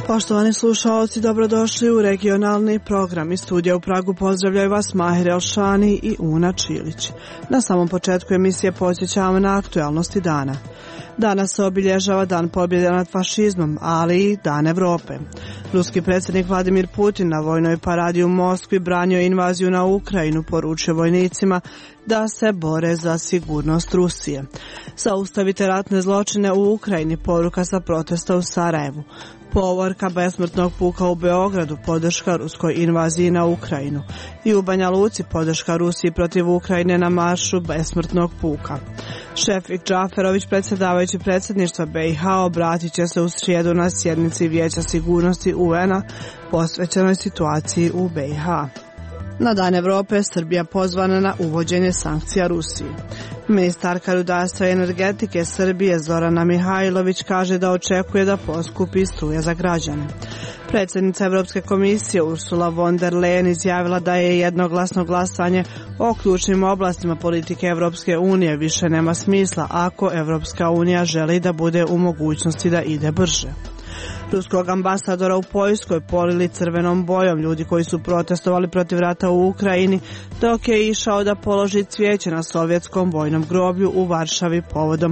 Poštovani slušalci, dobrodošli u regionalni program. Iz studija u Pragu pozdravljaju vas Mahir Elšani i Una Čilić. Na samom početku emisije podsjećamo na aktualnosti dana. Danas se obilježava Dan pobjede nad fašizmom, ali i Dan Evrope. Ruski predsjednik Vladimir Putin na vojnoj paradi u Moskvi branio invaziju na Ukrajinu, poručio vojnicima da se bore za sigurnost Rusije. Zaustavite ratne zločine u Ukrajini, poruka sa protesta u Sarajevu. Povorka besmrtnog puka u Beogradu, podrška ruskoj invaziji na Ukrajinu. I u Banja Luci podrška Rusiji protiv Ukrajine na maršu besmrtnog puka. Šefik Džaferović, predsjedavajući predsjedništva BiH, obratit će se u srijedu na sjednici Vijeća sigurnosti UN-a posvećenoj situaciji u BiH. Na Dan Evrope Srbija pozvana na uvođenje sankcija Rusiji. Ministarka rudarstva i energetike Srbije Zorana Mihajlović kaže da očekuje da poskupi struja za građane. Predsjednica Europske komisije Ursula von der Leyen izjavila da je jednoglasno glasanje o ključnim oblastima politike Europske unije više nema smisla ako Europska unija želi da bude u mogućnosti da ide brže. Ruskog ambasadora u Poljskoj polili crvenom bojom ljudi koji su protestovali protiv rata u Ukrajini dok je išao da položi cvijeće na sovjetskom vojnom groblju u Varšavi povodom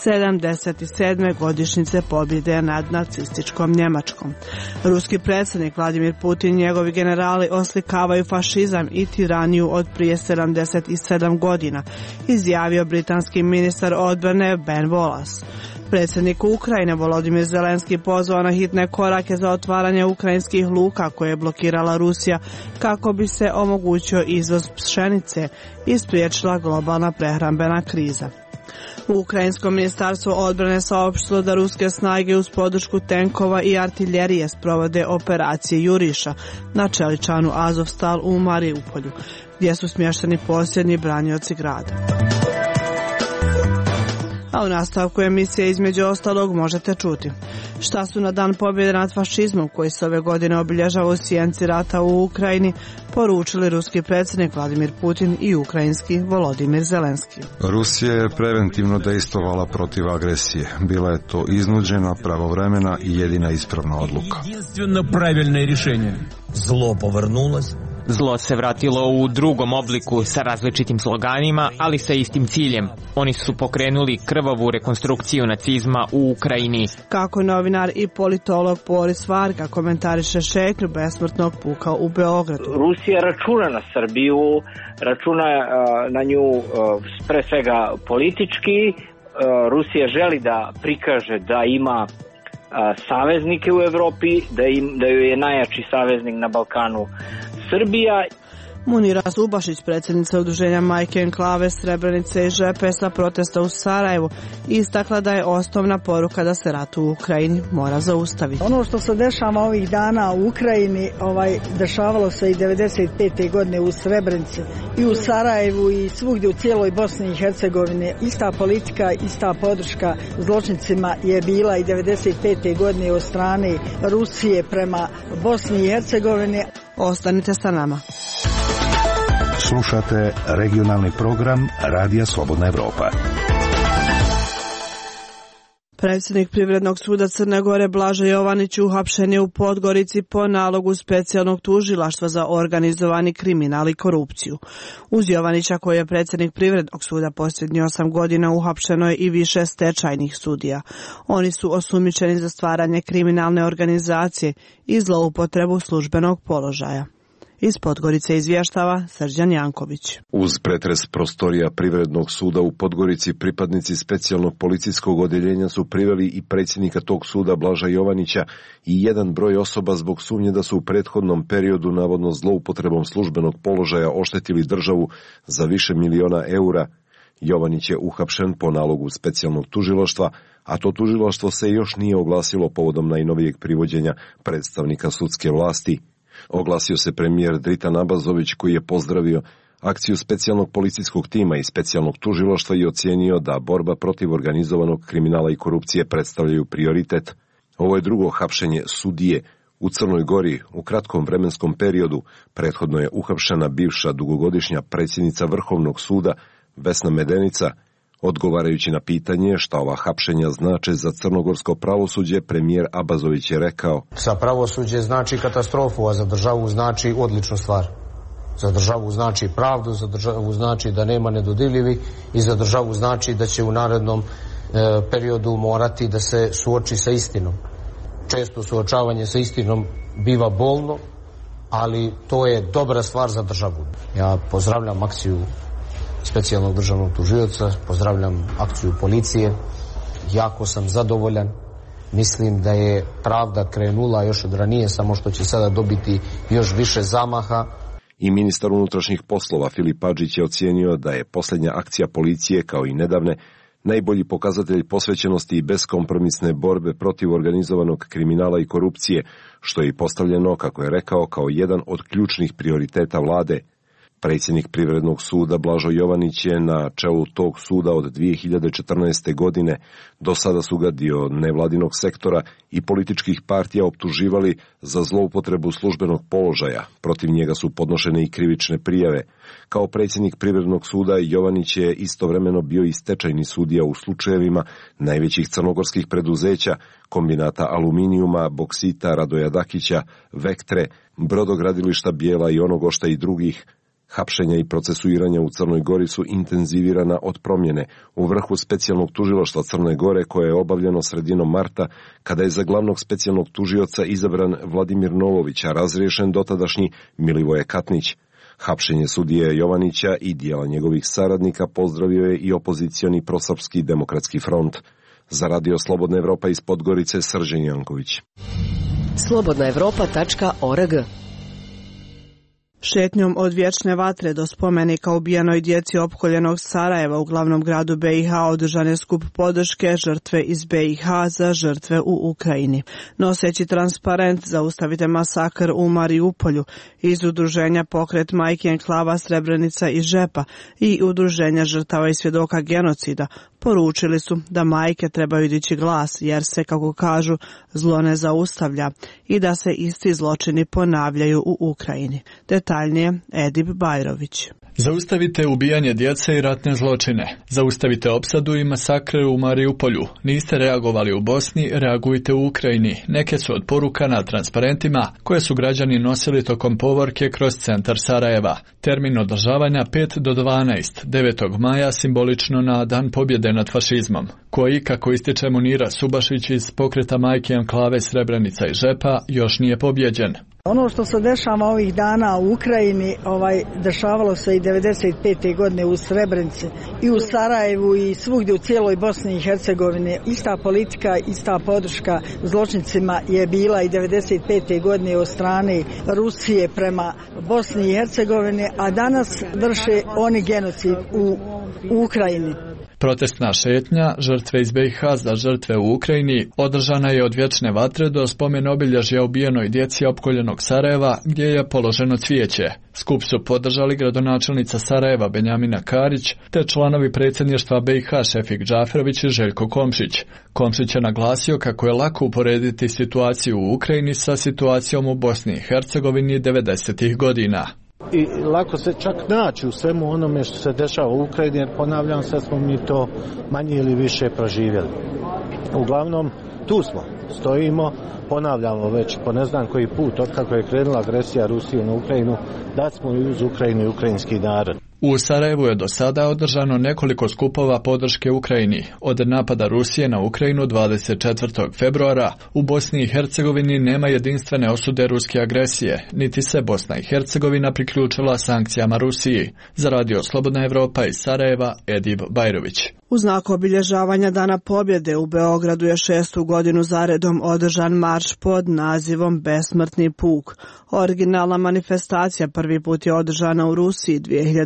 77. godišnjice pobjede nad nacističkom Njemačkom. Ruski predsjednik Vladimir Putin i njegovi generali oslikavaju fašizam i tiraniju od prije 77 godina, izjavio britanski ministar odbrane Ben Wallace. Predsjednik Ukrajine Volodimir Zelenski pozvao na hitne korake za otvaranje ukrajinskih luka koje je blokirala Rusija kako bi se omogućio izvoz pšenice i spriječila globalna prehrambena kriza. Ukrajinsko ministarstvo odbrane saopštilo da ruske snage uz podršku tenkova i artiljerije sprovode operacije Juriša na čeličanu Azovstal u Mariupolju, gdje su smješteni posljednji branioci grada. A u nastavku emisije između ostalog možete čuti šta su na Dan pobjede nad fašizmom koji se ove godine obilježava u sjenci rata u Ukrajini poručili ruski predsjednik Vladimir Putin i ukrajinski Volodimir Zelenski. Rusija je preventivno dejstvovala protiv agresije. Bila je to iznuđena, pravovremena i jedina ispravna odluka. Zlo se vratilo u drugom obliku sa različitim sloganima, ali sa istim ciljem. Oni su pokrenuli krvavu rekonstrukciju nacizma u Ukrajini. Kako novinar i politolog Boris Varga komentariše šetnju besmrtnog puka u Beogradu. Rusija računa na Srbiju, računa na nju pre svega politički. Rusija želi da prikaže da ima saveznike u Evropi, da joj je najjači saveznik na Balkanu Srbija. Munira Zubašić, predsjednica udruženja Majke Enklave Srebrenice i Žepesa protesta u Sarajevu, istakla da je osnovna poruka da se rat u Ukrajini mora zaustaviti. Ono što se dešava ovih dana u Ukrajini, dešavalo se i 95. godine u Srebrenici i u Sarajevu i svugdje u cijeloj Bosni i Hercegovini. Ista politika, ista podrška zločincima je bila i 95. godine od strane Rusije prema Bosni i Hercegovini. Ostanite sa nama. Slušate regionalni program Radija Slobodna Evropa. Predsjednik Privrednog suda Crne Gore Blaža Jovanić uhapšen je u Podgorici po nalogu specijalnog tužilaštva za organizovani kriminal i korupciju. Uz Jovanića, koji je predsjednik Privrednog suda posljednjih 8 godina, uhapšeno je i više stečajnih sudija. Oni su osumnjičeni za stvaranje kriminalne organizacije i zloupotrebu službenog položaja. Iz Podgorice izvještava Srđan Janković. Uz pretres prostorija Privrednog suda u Podgorici, pripadnici specijalnog policijskog odjeljenja su priveli i predsjednika tog suda Blaža Jovanića i jedan broj osoba zbog sumnje da su u prethodnom periodu navodno zloupotrebom službenog položaja oštetili državu za više miliona eura. Jovanić je uhapšen po nalogu specijalnog tužilaštva, a to tužilaštvo se još nije oglasilo povodom najnovijeg privođenja predstavnika sudske vlasti. Oglasio se premijer Dritan Abazović, koji je pozdravio akciju specijalnog policijskog tima i specijalnog tužilaštva i ocijenio da borba protiv organizovanog kriminala i korupcije predstavljaju prioritet. Ovo je drugo hapšenje sudije u Crnoj Gori u kratkom vremenskom periodu. Prethodno je uhapšena bivša dugogodišnja predsjednica Vrhovnog suda Vesna Medenica. Odgovarajući na pitanje šta ova hapšenja znače za crnogorsko pravosuđe, premijer Abazović je rekao: Za pravosuđe znači katastrofu, a za državu znači odličnu stvar. Za državu znači pravdu, za državu znači da nema nedodirljivi i za državu znači da će u narednom periodu morati da se suoči sa istinom. Često suočavanje sa istinom biva bolno, ali to je dobra stvar za državu. Ja pozdravljam akciju specijalnog državnog tužioca, pozdravljam akciju policije, jako sam zadovoljan. Mislim da je pravda krenula još od ranije, samo što će sada dobiti još više zamaha. I ministar unutrašnjih poslova Filip Adžić je ocijenio da je posljednja akcija policije, kao i nedavne, najbolji pokazatelj posvećenosti i beskompromisne borbe protiv organizovanog kriminala i korupcije, što je i postavljeno, kako je rekao, kao jedan od ključnih prioriteta vlade. Predsjednik Privrednog suda Blažo Jovanić je na čelu tog suda od 2014. godine. Do sada su ga dio nevladinog sektora i političkih partija optuživali za zloupotrebu službenog položaja. Protiv njega su podnošene i krivične prijave. Kao predsjednik Privrednog suda Jovanić je istovremeno bio i stečajni sudija u slučajevima najvećih crnogorskih preduzeća, kombinata aluminijuma, boksita Radoja Dakića, Vektre, brodogradilišta Bijela i Onogošta i drugih. Hapšenja i procesuiranja u Crnoj Gori su intenzivirana od promjene u vrhu specijalnog tužilaštva Crne Gore, koje je obavljeno sredinom marta, kada je za glavnog specijalnog tužioca izabran Vladimir Nolović, a razriješen dotadašnji Milivoje Katnić. Hapšenje sudije Jovanića i dijela njegovih saradnika pozdravio je i opozicioni prosrpski demokratski front. Za Radio Slobodna Evropa iz Podgorice, Srđan Janković. slobodnaevropa.org. Šetnjom od vječne vatre do spomenika ubijenoj djeci opkoljenog Sarajeva u glavnom gradu BiH održan je skup podrške žrtve iz BiH za žrtve u Ukrajini. Noseći transparent Zaustavite masakr u Mariupolju iz udruženja Pokret majki enklava Srebrenica i Žepa i udruženja žrtava i svjedoka genocida poručili su da majke trebaju dići glas jer se, kako kažu, zlo ne zaustavlja i da se isti zločini ponavljaju u Ukrajini. Detaljnije Edip Bajrović. Zaustavite ubijanje djece i ratne zločine. Zaustavite opsadu i masakre u Mariupolju. Niste reagovali u Bosni, reagujte u Ukrajini. Neke su od poruka na transparentima koje su građani nosili tokom povorke kroz centar Sarajeva. Termin održavanja 5 do 12, 9. maja simbolično na Dan pobjede nad fašizmom, koji, kako ističe Munira Subašić iz Pokreta majke enklave Srebrenica i Žepa, još nije pobjeđen. Ono što se dešava ovih dana u Ukrajini, dešavalo se i 95. godine u Srebrenici i u Sarajevu i svugdje u cijeloj Bosni i Hercegovini. Ista politika, ista podrška zločincima je bila i 95. godine od strane Rusije prema Bosni i Hercegovini, a danas vrše oni genocid u Ukrajini. Protestna šetnja žrtve iz BiH za žrtve u Ukrajini održana je od vječne vatre do spomen obilježja ubijenoj djeci opkoljenog Sarajeva, gdje je položeno cvijeće. Skup su podržali gradonačelnica Sarajeva Benjamina Karić te članovi predsjedništva BiH Šefik Džaferović i Željko Komšić. Komšić je naglasio kako je lako uporediti situaciju u Ukrajini sa situacijom u Bosni i Hercegovini 90. godina. I lako se čak naći u svemu onome što se dešava u Ukrajini, jer ponavljam, sad smo mi to manje ili više proživjeli. Uglavnom, tu smo, stojimo, ponavljamo već po ne znam koji put, otkako je krenula agresija Rusije na Ukrajinu, da smo uz Ukrajinu i ukrajinski narod. U Sarajevu je do sada održano nekoliko skupova podrške Ukrajini. Od napada Rusije na Ukrajinu 24. februara u Bosni i Hercegovini nema jedinstvene osude ruske agresije, niti se Bosna i Hercegovina priključila sankcijama Rusiji. Za Radio Slobodna Evropa iz Sarajeva, Edip Bajrović. U znaku obilježavanja Dana pobjede u Beogradu je 6. godinu zaredom održan marš pod nazivom Besmrtni puk. Originalna manifestacija prvi put je održana u Rusiji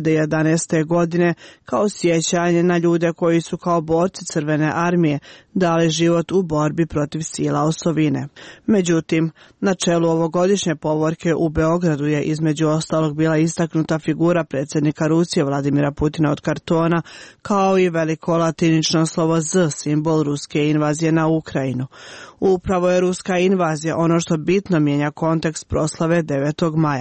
2011. godine kao sjećanje na ljude koji su kao borci Crvene armije dali život u borbi protiv sila osovine. Međutim, na čelu ovogodišnje povorke u Beogradu je između ostalog bila istaknuta figura predsjednika Rusije Vladimira Putina od kartona, kao i veliko latinično slovo Z, simbol ruske invazije na Ukrajinu. Upravo je ruska invazija ono što bitno mijenja kontekst proslave 9. maja.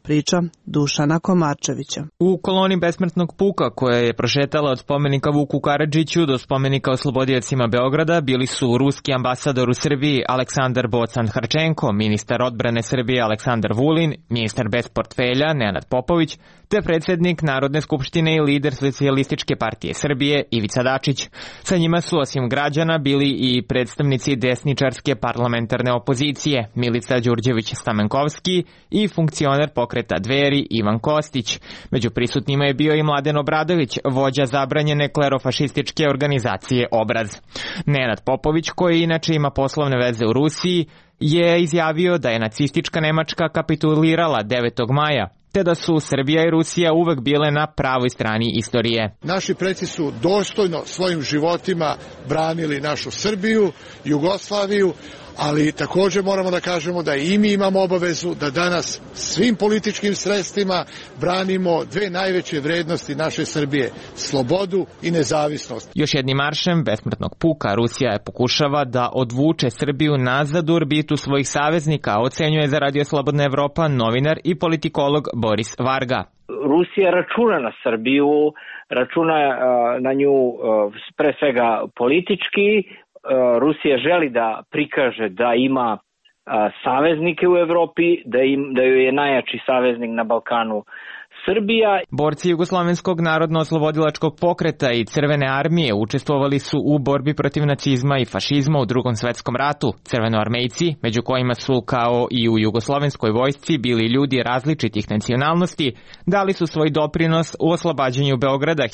priča Dušana Komarčevića. U koloni besmrtnog puka koja je prošetala od spomenika Vuku Karadžiću do spomenika oslobodiocima Beograda bili su ruski ambasador u Srbiji Aleksandar Bocan-Harčenko, ministar odbrane Srbije Aleksandar Vulin, ministar bez portfelja Nenad Popović, te predsjednik Narodne skupštine i lider Socijalističke partije Srbije Ivica Dačić. Sa njima su osim građana bili i predstavnici desničarske parlamentarne opozicije Milica Đurđević-Stamenkovski i funkcioner pokreta Dveri Ivan Kostić. Među prisutnima je bio i Mladen Obradović, vođa zabranjene klerofašističke organizacije Obraz. Nenad Popović, koji inače ima poslovne veze u Rusiji, je izjavio da je nacistička Nemačka kapitulirala 9. maja, te da su Srbija i Rusija uvek bile na pravoj strani istorije. Naši preci su dostojno svojim životima branili našu Srbiju, Jugoslaviju, ali također moramo da kažemo da i mi imamo obavezu da danas svim političkim sredstvima branimo dve najveće vrednosti naše Srbije, slobodu i nezavisnost. Još jednim maršem besmrtnog puka Rusija je pokušava da odvuče Srbiju nazad u orbitu svojih saveznika, ocenjuje za Radio Slobodna Evropa novinar i politikolog Boris Varga. Rusija računa na Srbiju, računa na nju pre svega politički. Rusija želi da prikaže da ima saveznike u Evropi, da joj je najjači saveznik na Balkanu Srbija. Borci Jugoslovenskog narodno-oslobodilačkog pokreta i Crvene armije učestvovali su u borbi protiv nacizma i fašizma u Drugom svetskom ratu. Crvenoarmejci, među kojima su kao i u jugoslovenskoj vojsci bili ljudi različitih nacionalnosti, dali su svoj doprinos u oslobađanju Beograda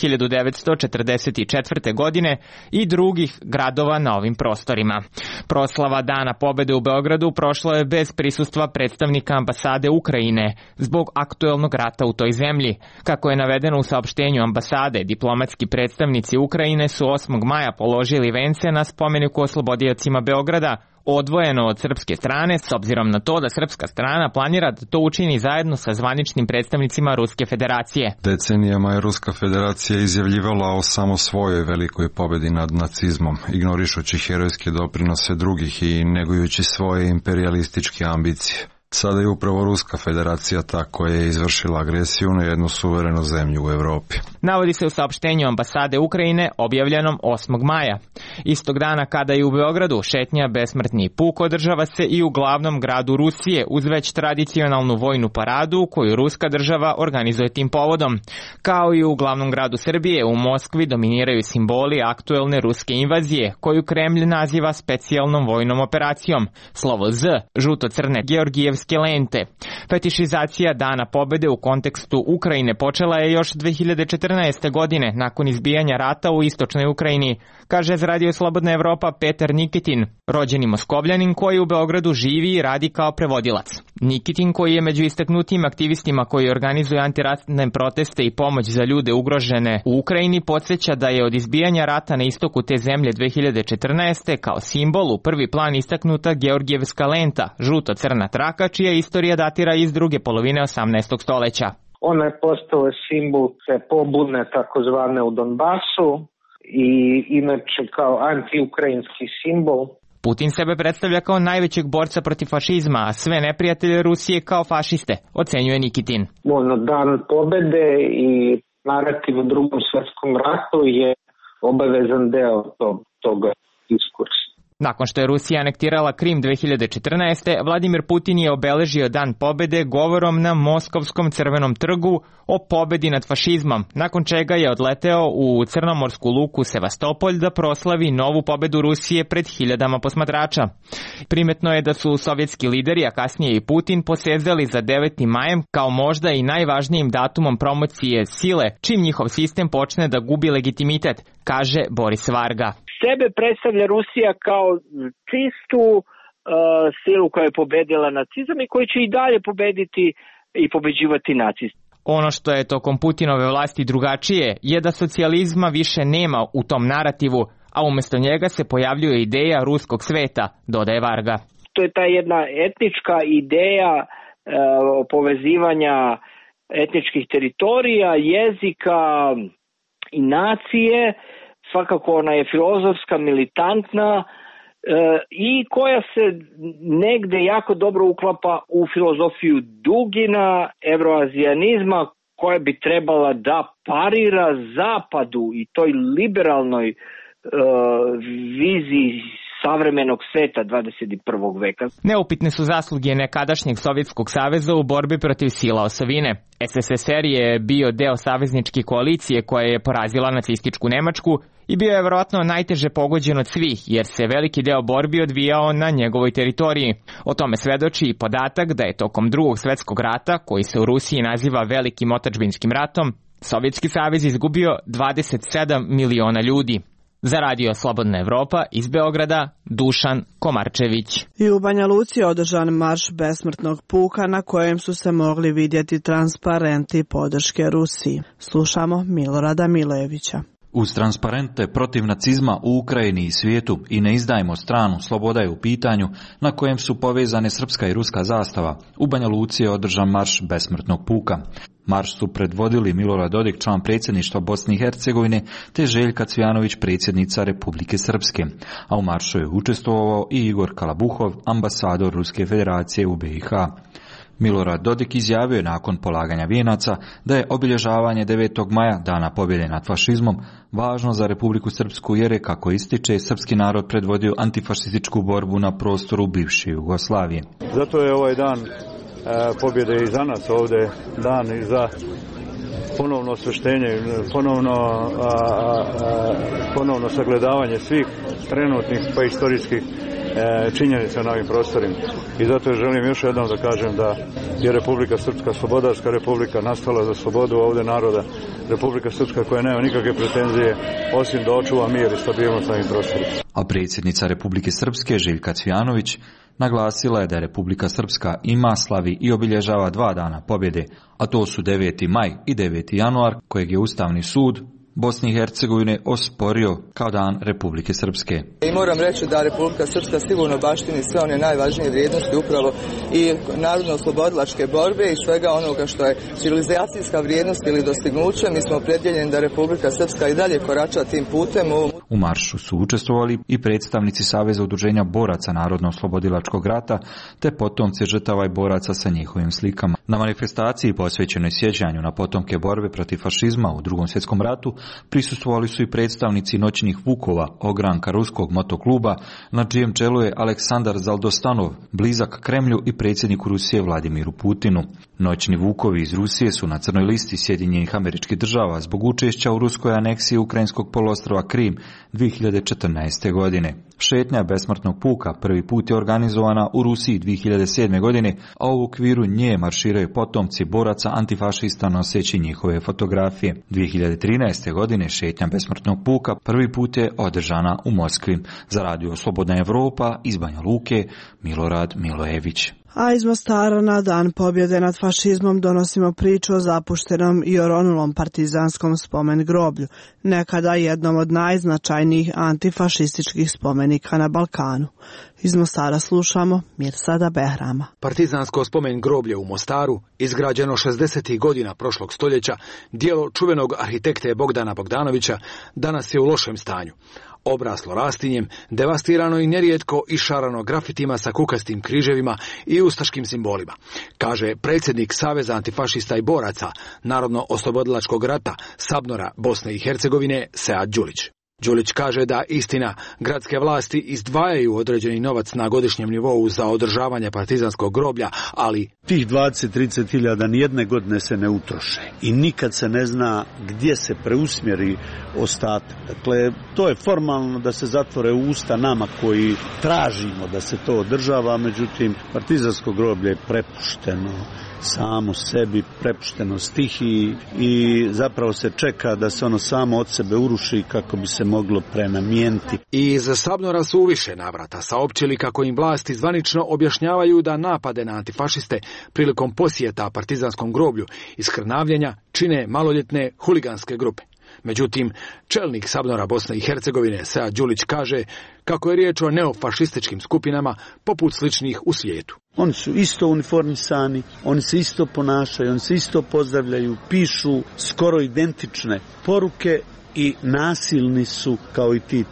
1944. godine i drugih gradova na ovim prostorima. Proslava Dana pobede u Beogradu prošla je bez prisustva predstavnika ambasade Ukrajine zbog aktuelnog rata u toj zemlji. Kako je navedeno u saopštenju ambasade, diplomatski predstavnici Ukrajine su 8. maja položili vence na spomeniku oslobodiocima Beograda, odvojeno od srpske strane, s obzirom na to da srpska strana planira da to učini zajedno sa zvaničnim predstavnicima Ruske federacije. Decenijama je Ruska federacija izjavljivala o samo svojoj velikoj pobedi nad nacizmom, ignorišući herojske doprinose drugih i negujući svoje imperialističke ambicije. Sada je upravo Ruska federacija ta koja je izvršila agresiju na jednu suverenu zemlju u Evropi. Navodi se u saopštenju ambasade Ukrajine objavljenom 8. maja. Istog dana kada je u Beogradu šetnja besmrtni puk održava se i u glavnom gradu Rusije uz već tradicionalnu vojnu paradu koju ruska država organizuje tim povodom. Kao i u glavnom gradu Srbije, u Moskvi dominiraju simboli aktuelne ruske invazije koju Kremlj naziva specijalnom vojnom operacijom. Slovo Z, žuto-crne georgijevske lente. Fetišizacija Dana pobede u kontekstu Ukrajine počela je još 2014. godine nakon izbijanja rata u istočnoj Ukrajini, kaže za Radio Slobodna Evropa Petar Nikitin, rođeni Moskovljanin koji u Beogradu živi i radi kao prevodilac. Nikitin, koji je među istaknutim aktivistima koji organizuju antiratne proteste i pomoć za ljude ugrožene u Ukrajini, podsjeća da je od izbijanja rata na istoku te zemlje 2014. kao simbol u prvi plan istaknuta georgijevska lenta, žuto-crna traka, čija istorija datira iz druge polovine 18. stoljeća. Ona je postala simbol te pobune takozvane u Donbasu i inače kao antiukrajinski simbol. Putin sebe predstavlja kao najvećeg borca protiv fašizma, a sve neprijatelje Rusije kao fašiste, ocenjuje Nikitin. Dan pobede i narativ u Drugom svetskom ratu je obavezan deo toga diskursa. Nakon što je Rusija anektirala Krim 2014. Vladimir Putin je obeležio Dan pobede govorom na Moskovskom crvenom trgu o pobedi nad fašizmom, nakon čega je odleteo u crnomorsku luku Sevastopolj da proslavi novu pobedu Rusije pred hiljadama posmatrača. Primetno je da su sovjetski lideri, a kasnije i Putin, posezali za 9. majem kao možda i najvažnijim datumom promocije sile, čim njihov sistem počne da gubi legitimitet, kaže Boris Varga. Sebe predstavlja Rusija kao čistu silu koja je pobedila nacizam i koji će i dalje pobediti i pobeđivati nacizam. Ono što je tokom Putinove vlasti drugačije je da socijalizma više nema u tom narativu, a umjesto njega se pojavljuje ideja ruskog sveta, dodaje Varga. To je ta jedna etnička ideja povezivanja etničkih teritorija, jezika i nacije. Svakako ona je filozofska, militantna i koja se negde jako dobro uklapa u filozofiju Dugina, evroazijanizma, koja bi trebala da parira zapadu i toj liberalnoj viziji savremenog sveta 21. veka. Neupitne su zasluge nekadašnjeg Sovjetskog saveza u borbi protiv sila osovine. SSSR je bio deo savezničke koalicije koja je porazila nacističku Nemačku i bio je vjerojatno najteže pogođen od svih, jer se veliki deo borbi odvijao na njegovoj teritoriji. O tome svedoči i podatak da je tokom Drugog svjetskog rata, koji se u Rusiji naziva Velikim otadžbinskim ratom, Sovjetski savez izgubio 27 miliona ljudi. Za Radio Slobodna Evropa iz Beograda, Dušan Komarčević. I u Banja Luci je održan marš besmrtnog puka na kojem su se mogli vidjeti transparenti podrške Rusiji. Slušamo Milorada Milojevića. Uz transparente protiv nacizma u Ukrajini i svijetu i ne izdajmo stranu, sloboda je u pitanju, na kojem su povezane srpska i ruska zastava, u Banja Luci je održan marš besmrtnog puka. Marš su predvodili Milorad Dodik, član predsjedništva Bosne i Hercegovine, te Željka Cvijanović, predsjednica Republike Srpske, a u maršu je učestvovao i Igor Kalabuhov, ambasador Ruske federacije u BiH. Milorad Dodik izjavio je nakon polaganja vijenaca da je obilježavanje 9. maja, dana pobjede nad fašizmom, važno za Republiku Srpsku jer je, kako ističe, srpski narod predvodio antifašističku borbu na prostoru bivše Jugoslavije. Zato je ovaj dan pobjede i za nas ovdje, dan i za ponovno osveštenje, ponovno sagledavanje svih trenutnih pa istorijskih činjenica na ovim prostorima. I zato želim još jednom da kažem da je Republika Srpska slobodarska republika, nastala za slobodu ovdje naroda. Republika Srpska koja nema nikakve pretenzije osim da očuva mir i stabilnost na ovim prostorima. A predsjednica Republike Srpske Željka Cvijanović naglasila je da Republika Srpska ima, slavi i obilježava 2 dana pobjede, a to su 9. maj i 9. januar, kojeg je Ustavni sud Bosne i Hercegovine osporio kao dan Republike Srpske. I moram reći da Republika Srpska sigurno baštini sve one najvažnije vrijednosti upravo i narodno-oslobodilačke borbe i svega onoga što je civilizacijska vrijednost ili dostignuće. Mi smo opredjeljeni da Republika Srpska i dalje korača tim putem. U maršu su učestvovali i predstavnici Saveza udruženja boraca Narodno-oslobodilačkog rata te potomci žrtava i boraca sa njihovim slikama. Na manifestaciji posvećenoj sjećanju na potomke borbe protiv fašizma u Drugom svjetskom ratu prisustvovali su i predstavnici noćnih vukova, ogranka ruskog motokluba, na čijem čelu je Aleksandar Zaldostanov, blizak Kremlju i predsjedniku Rusije Vladimiru Putinu. Noćni vukovi iz Rusije su na crnoj listi Sjedinjenih Američkih Država zbog učešća u ruskoj aneksiji ukrajinskog poluostrva Krim 2014. godine. Šetnja besmrtnog puka prvi put je organizovana u Rusiji 2007. godine, a u okviru nje marširaju potomci boraca antifašista noseći njihove fotografije. 2013. godine šetnja besmrtnog puka prvi put je održana u Moskvi. Za Radio Slobodna Evropa iz Banja Luke, Milorad Milojević. A iz Mostara na dan pobjede nad fašizmom donosimo priču o zapuštenom i oronulom partizanskom spomen groblju, nekada jednom od najznačajnijih antifašističkih spomenika na Balkanu. Iz Mostara slušamo Mirsada Behrama. Partizansko spomen groblje u Mostaru, izgrađeno 60. godina prošlog stoljeća, dijelo čuvenog arhitekte Bogdana Bogdanovića, danas je u lošem stanju. Obraslo rastinjem, devastirano i nerijetko išarano grafitima sa kukastim križevima i ustaškim simbolima, kaže predsjednik Saveza antifašista i boraca Narodno-oslobodilačkog rata Sabnora Bosne i Hercegovine Sead Đulić. Đulić kaže da istina, gradske vlasti izdvajaju određeni novac na godišnjem nivou za održavanje partizanskog groblja, ali tih 20-30 hiljada nijedne godine se ne utroše i nikad se ne zna gdje se preusmjeri ostatak. Dakle, to je formalno da se zatvore usta nama koji tražimo da se to održava, međutim, partizansko groblje je prepušteno samo sebi, prepušteno stihiji i zapravo se čeka da se ono samo od sebe uruši kako bi se moglo prenamijeniti. I iz Sabnora su u više navrata saopćili kako im vlasti zvanično objašnjavaju da napade na antifašiste prilikom posjeta partizanskom groblju i skrnavljenja čine maloljetne huliganske grupe. Međutim, čelnik Sabnora Bosne i Hercegovine Sead Đulić kaže kako je riječ o neofašističkim skupinama poput sličnih u svijetu. Oni su isto uniformisani, oni se isto ponašaju, oni se isto pozdravljaju, pišu skoro identične poruke i nasilni su kao i ti tamo.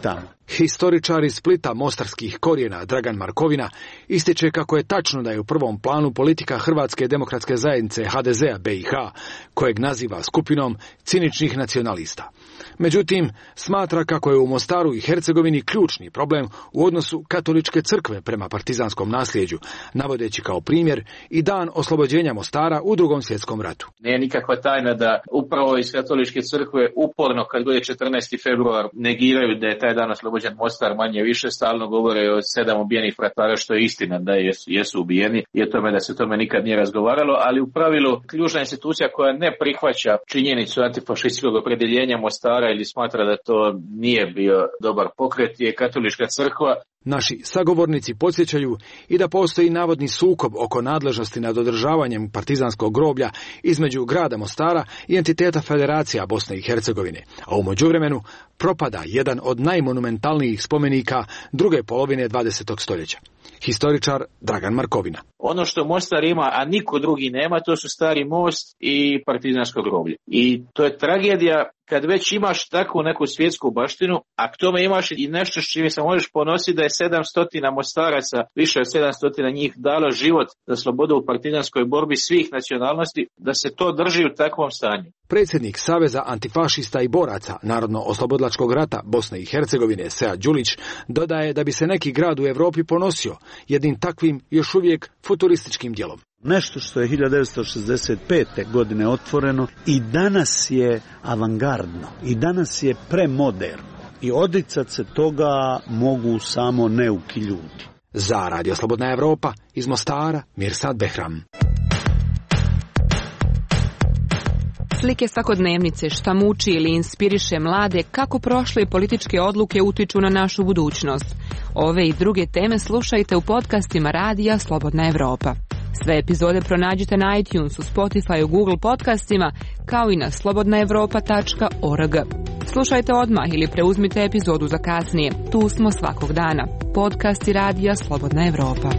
Historičar iz Splita mostarskih korijena Dragan Markovina ističe kako je tačno da je u prvom planu politika Hrvatske demokratske zajednice HDZ-a BiH, kojeg naziva skupinom ciničnih nacionalista. Međutim, smatra kako je u Mostaru i Hercegovini ključni problem u odnosu katoličke crkve prema partizanskom nasljeđu, navodeći kao primjer i dan oslobođenja Mostara u Drugom svjetskom ratu. Nije nikakva tajna da upravo iz katoličke crkve uporno kad god je 14. februar negiraju da je taj dan oslobođen Mostar, manje više stalno govore o 7 ubijenih fratara, što je istina da jesu ubijeni i o tome da se o tome nikad nije razgovaralo, ali u pravilu ključna institucija koja ne prihvaća činjenicu antifašističkog opredjeljenja Mostara ili smatra da to nije bio dobar pokret je katolička crkva. Naši sagovornici podsjećaju i da postoji navodni sukob oko nadležnosti nad održavanjem partizanskog groblja između grada Mostara i entiteta Federacija Bosne i Hercegovine, a u međuvremenu propada jedan od najmonumentalnijih spomenika druge polovine 20. stoljeća. Historičar Dragan Markovina. Ono što Mostar ima, a niko drugi nema, to su Stari most i partizansko groblje. I to je tragedija kad već imaš takvu neku svjetsku baštinu, a k tome imaš i nešto s čime se možeš ponositi da je 700 Mostaraca, više od 700 njih dalo život za slobodu u partizanskoj borbi svih nacionalnosti, da se to drži u takvom stanju. Predsjednik Saveza antifašista i boraca Narodno-oslobodilačkog rata Bosne i Hercegovine Sead Đulić dodaje da bi se neki grad u Europi ponosio jednim takvim još uvijek futurističkim djelom. Nešto što je 1965. godine otvoreno i danas je avangardno i danas je premoderno i odricat se toga mogu samo neuki ljudi. Za Radio Slobodna Evropa iz Mostara Mirsad Behram. Slike svakodnevnice, šta muči ili inspiriše mlade, kako prošle političke odluke utiču na našu budućnost. Ove i druge teme slušajte u podcastima Radija Slobodna Evropa. Sve epizode pronađite na iTunesu, Spotifyu, Google podcastima, kao i na slobodnaevropa.org. Slušajte odmah ili preuzmite epizodu za kasnije. Tu smo svakog dana. Podcasti Radija Slobodna Evropa.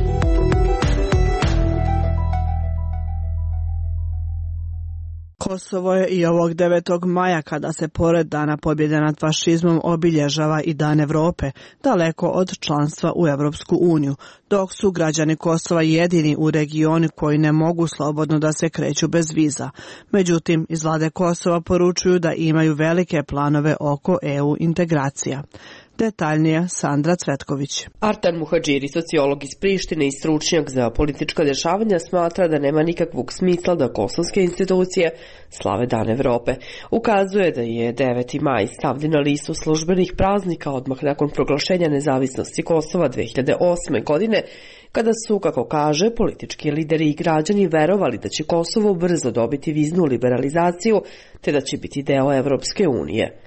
Kosovo je i ovog 9. maja, kada se pored Dana pobjede nad fašizmom obilježava i Dan Evrope, daleko od članstva u Europsku uniju, dok su građani Kosova jedini u regionu koji ne mogu slobodno da se kreću bez viza. Međutim, iz vlade Kosova poručuju da imaju velike planove oko EU integracija. Detaljnije Sandra Cvetković. Artan Muhadžiri, sociolog iz Prištine i stručnjak za politička dešavanja, smatra da nema nikakvog smisla da kosovske institucije slave Dan Evrope. Ukazuje da je 9. maj stavljen na listu službenih praznika odmah nakon proglašenja nezavisnosti Kosova 2008. godine, kada su, kako kaže, politički lideri i građani verovali da će Kosovo brzo dobiti viznu liberalizaciju, te da će biti deo Evropske unije.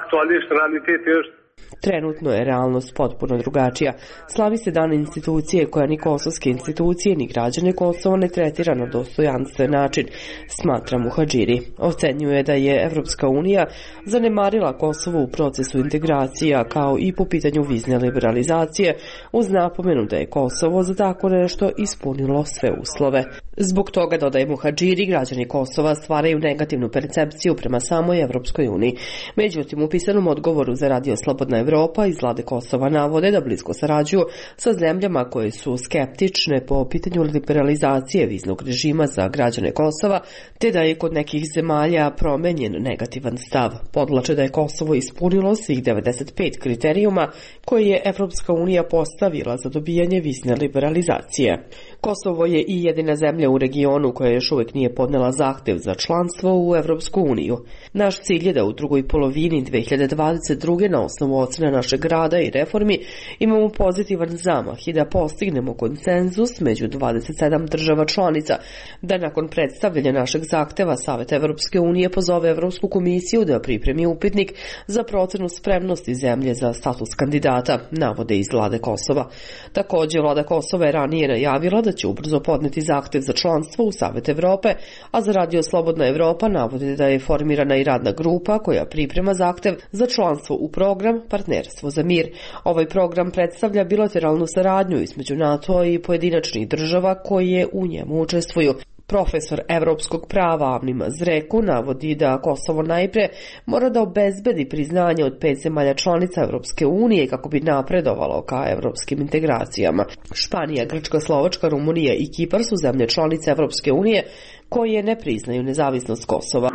Trenutno je realnost potpuno drugačija. Slavi se dan institucije koja ni kosovske institucije ni građane Kosova ne tretira na dostojanstven način, smatra Muhadžiri. Ocenjuje da je Evropska unija zanemarila Kosovo u procesu integracija, kao i po pitanju vizne liberalizacije, uz napomenu da je Kosovo za tako nešto ispunilo sve uslove. Zbog toga, dodaje Muhadžiri, građani Kosova stvaraju negativnu percepciju prema samoj Evropskoj uniji. Međutim, u pisanom odgovoru za Radio Slobodna Evropa iz vlade Kosova navode da blisko sarađuju sa zemljama koje su skeptične po pitanju liberalizacije viznog režima za građane Kosova, te da je kod nekih zemalja promenjen negativan stav. Podvlače da je Kosovo ispunilo svih 95 kriterijuma koje je Evropska unija postavila za dobijanje vizne liberalizacije. Kosovo je i jedina zemlja u regionu koja još uvijek nije podnela zahtev za članstvo u Evropsku uniju. Naš cilj je da u drugoj polovini 2022. na osnovu ocena našeg rada i reformi imamo pozitivan zamah i da postignemo konsenzus među 27 država članica, da nakon predstavljanja našeg zahteva Savet Evropske unije pozove Evropsku komisiju da pripremi upitnik za procenu spremnosti zemlje za status kandidata, navode iz vlade Kosova. Također, vlada Kosova je ranije najavila da će ubrzo podneti zahtev za članstvo u Savet Evrope, a za Radio Slobodna Evropa navode da je formirana i radna grupa koja priprema zahtev za članstvo u program Partnerstvo za mir. Ovaj program predstavlja bilateralnu saradnju između NATO i pojedinačnih država koje u njemu učestvuju. Profesor evropskog prava Avni Mazreku navodi da Kosovo najpre mora da obezbedi priznanje od 5 zemalja članica Evropske unije kako bi napredovalo ka evropskim integracijama. Španija, Grčka, Slovačka, Rumunija i Kipar su zemlje članice Evropske unije koje ne priznaju nezavisnost Kosova.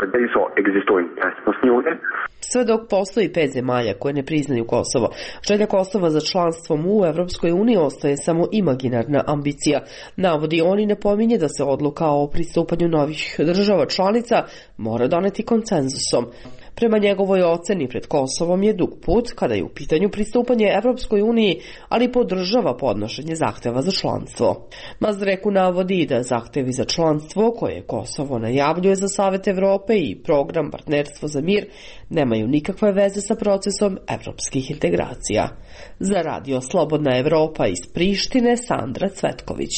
Sve dok postoji 5 zemalja koje ne priznaju Kosovo, želja Kosova za članstvom u Evropskoj uniji ostaje samo imaginarna ambicija. Navodi on i napominje da se odluka o pristupanju novih država članica mora doneti konsenzusom. Prema njegovoj oceni pred Kosovom je dug put kada je u pitanju pristupanje Evropskoj uniji, ali podržava podnošenje zahteva za članstvo. Mazreku navodi da zahtevi za članstvo koje Kosovo najavljuje za Savet Evrope i program Partnerstvo za mir nemaju nikakve veze sa procesom evropskih integracija. Za radio Slobodna Evropa iz Prištine, Sandra Cvetković.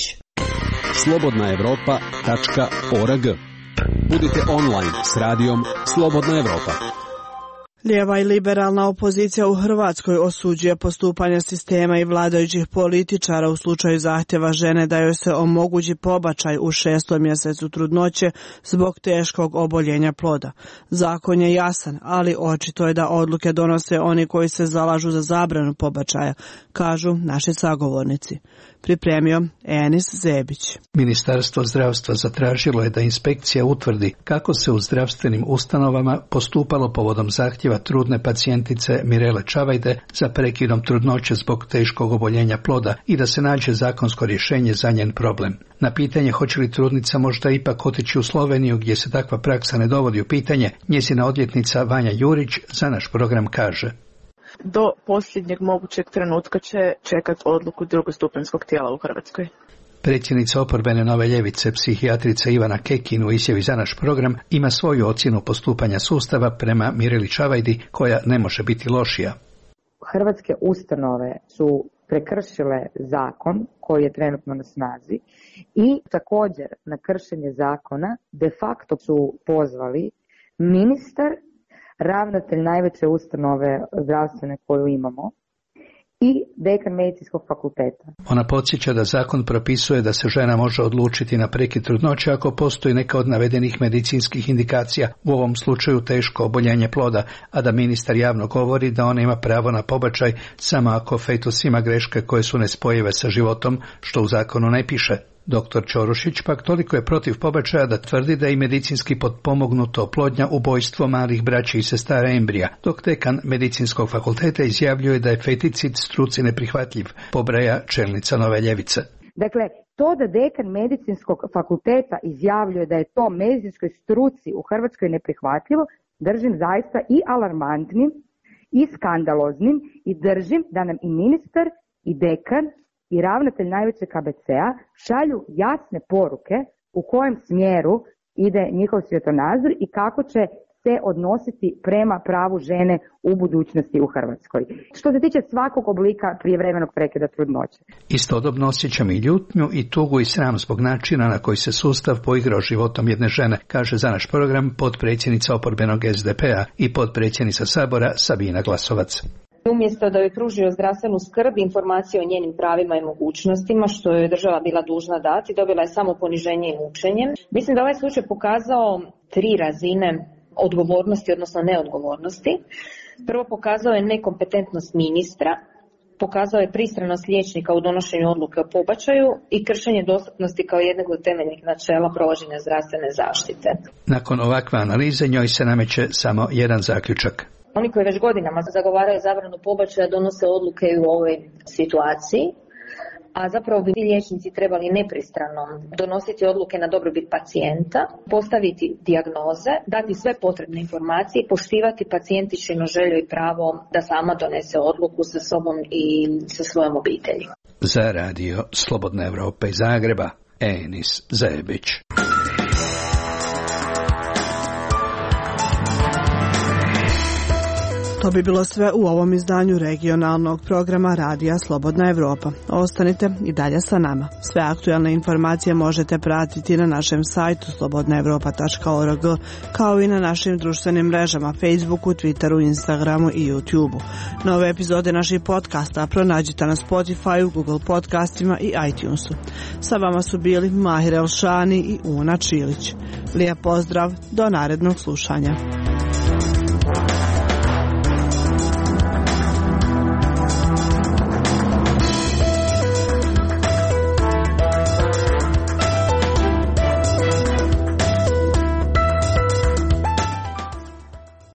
slobodnaevropa.org. Budite online s radijom Slobodna Evropa. Lijeva i liberalna opozicija u Hrvatskoj osuđuje postupanje sistema i vladajućih političara u slučaju zahtjeva žene da joj se omogući pobačaj u 6. mjesecu trudnoće zbog teškog oboljenja ploda. Zakon je jasan, ali očito je da odluke donose oni koji se zalažu za zabranu pobačaja, kažu naši sagovornici. Pripremio Enis Zebić. Ministarstvo zdravstva zatražilo je da inspekcija utvrdi kako se u zdravstvenim ustanovama postupalo povodom zahtjeva trudne pacijentice Mirele Čavajde za prekidom trudnoće zbog teškog oboljenja ploda i da se nađe zakonsko rješenje za njen problem. Na pitanje hoće li trudnica možda ipak otići u Sloveniju gdje se takva praksa ne dovodi u pitanje, njezina odvjetnica Vanja Jurić za naš program kaže: do posljednjeg mogućeg trenutka će čekati odluku drugostupanjskog tijela u Hrvatskoj. Predsjednica oporbene Nove ljevice, psihijatrica Ivana Kekin u izjavi za naš program ima svoju ocjenu postupanja sustava prema Mireli Čavajdi koja ne može biti lošija. Hrvatske ustanove su prekršile zakon koji je trenutno na snazi i također na kršenje zakona de facto su pozvali ministar, ravnatelj najveće ustanove zdravstvene koju imamo i dekan medicinskog fakulteta. Ona podsjeća da zakon propisuje da se žena može odlučiti na prekid trudnoće ako postoji neka od navedenih medicinskih indikacija, u ovom slučaju teško oboljenje ploda, a da ministar javno govori da ona ima pravo na pobačaj samo ako fetus ima greške koje su nespojive sa životom, što u zakonu ne piše. Dr. Ćorušić pak toliko je protiv pobačaja da tvrdi da je i medicinski potpomognuto oplodnja ubojstvo malih braća i sestara embrija, dok dekan medicinskog fakulteta izjavljuje da je feticid struci neprihvatljiv, pobraja čelnica Nove ljevice. Dakle, to da dekan medicinskog fakulteta izjavljuje da je to medicinskoj struci u Hrvatskoj neprihvatljivo, držim zaista i alarmantnim i skandaloznim i držim da nam i ministar i dekan i ravnatelj najveće KBC-a šalju jasne poruke u kojem smjeru ide njihov svjetonazor i kako će se odnositi prema pravu žene u budućnosti u Hrvatskoj. Što se tiče svakog oblika prijevremenog prekida trudnoće. Istodobno osjećam i ljutnju i tugu i sram zbog načina na koji se sustav poigrao životom jedne žene, kaže za naš program potpredsjednica oporbenog SDP-a i potpredsjednica Sabora Sabina Glasovac. Umjesto da joj pružio zdravstvenu skrb, informacije o njenim pravima i mogućnostima, što je država bila dužna dati, dobila je samo poniženje i mučenje. Mislim da ovaj slučaj pokazao 3 razine odgovornosti, odnosno neodgovornosti. Prvo, pokazao je nekompetentnost ministra, pokazao je pristranost liječnika u donošenju odluke o pobačaju i kršenje dostupnosti kao jednog od temeljnih načela provođenja zdravstvene zaštite. Nakon ovakve analize njoj se nameće samo jedan zaključak. Oni koji već godinama zagovaraju zabranu pobačaja donose odluke i u ovoj situaciji, a zapravo bi liječnici trebali nepristrano donositi odluke na dobrobit pacijenta, postaviti dijagnoze, dati sve potrebne informacije, poštivati pacijentičinu želju i pravo da sama donese odluku sa sobom i sa svojom obitelji. Za radio Slobodna Evropa iz Zagreba, Enis Zebić. To bi bilo sve u ovom izdanju regionalnog programa Radija Slobodna Evropa. Ostanite i dalje sa nama. Sve aktualne informacije možete pratiti na našem sajtu slobodnaevropa.org, kao i na našim društvenim mrežama Facebooku, Twitteru, Instagramu i YouTubeu. Nove epizode naših podcasta pronađite na Spotifyu, Google podcastima i iTunesu. Sa vama su bili Mahir Elšani i Una Čilić. Lijep pozdrav, do narednog slušanja.